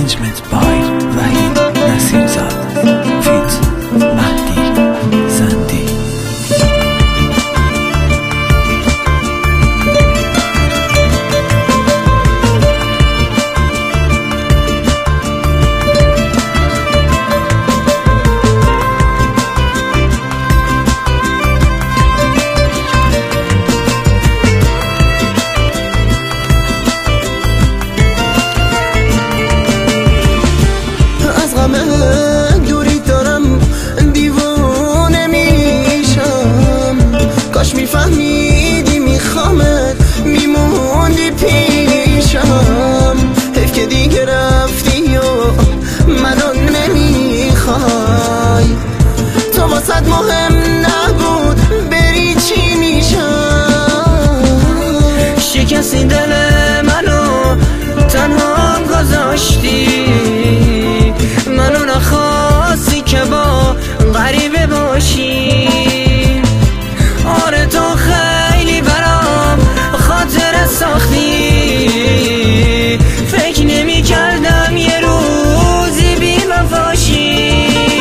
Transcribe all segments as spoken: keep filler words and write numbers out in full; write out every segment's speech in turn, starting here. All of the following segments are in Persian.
Arrangement by Wahid Nasimzad feat. Mahdi Zandi. دوری دارم دیوانه میشم، کاش میفهمیدی میخوامت میموندی پیشم. حیف که دیگه رفتی و منو نمیخوای، تو واسد مهم نبود بری چی میشم. شکستی دل منو تنها گذاشتی، منو نخواستی که با غریبه باشی. آره تو خیلی برام خاطر ساختی، فکر نمی کردم یه روزی بی وفاشی.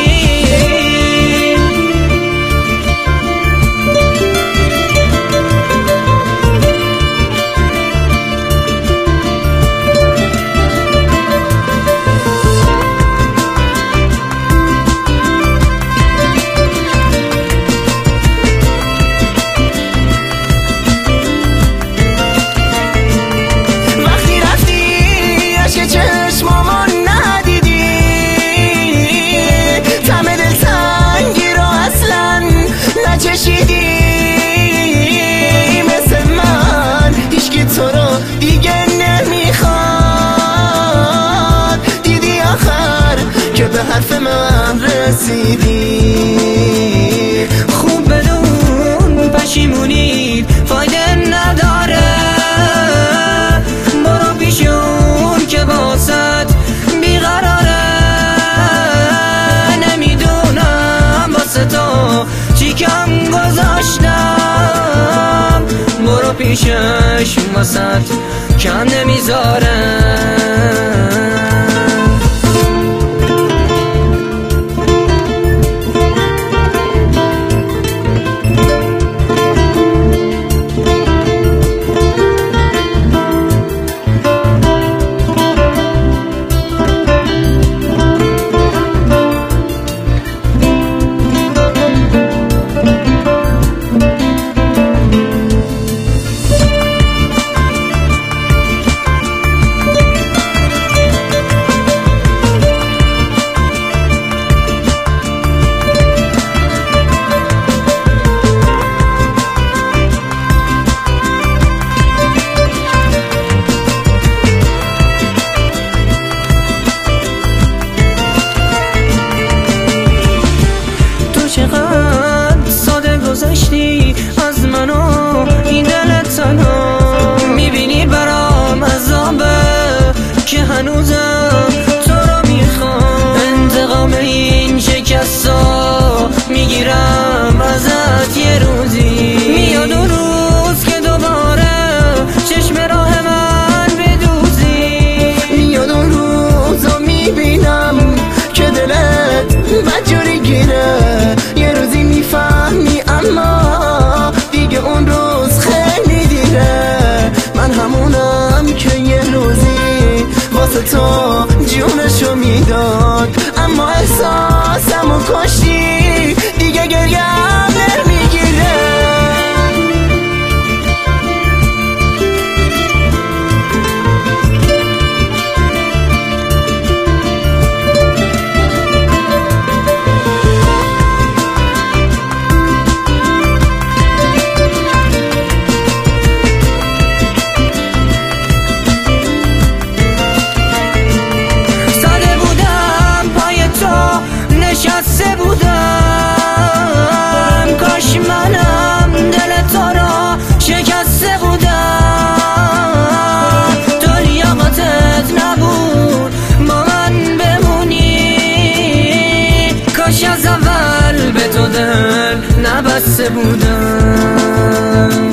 که به حرف من رسیدی، خوب بدون پشیمونی فایده نداره. برو پیشون که واسط بیقراره. نمیدونم واسه تو چی کم گذاشتم، برو پیشش واسط کم نمیذاره. چقدر ساده گذشتی از منو این دل تنها، میبینی برام عذابه که هنوزم تو رو میخوام. انتقام این شکستا میگیرم ازت یه روزی، میاد اون روز که دوباره چشم راه من بدوزی. میاد اون روزا میبینم که دلت بدجوری گیره، یه روزی میفهمی اما دیگه اون روز خیلی دیره. من همونم که یه روزی واسه تو جونشو میداد، اما احساسمو کشتی دیگه گریم نمیگیره. نشسته بودم، کاش منم دل تو را شکسته بودم. تو لیاقتت نبود با من بمونی، کاش از اول به تو دل نبسته بودم.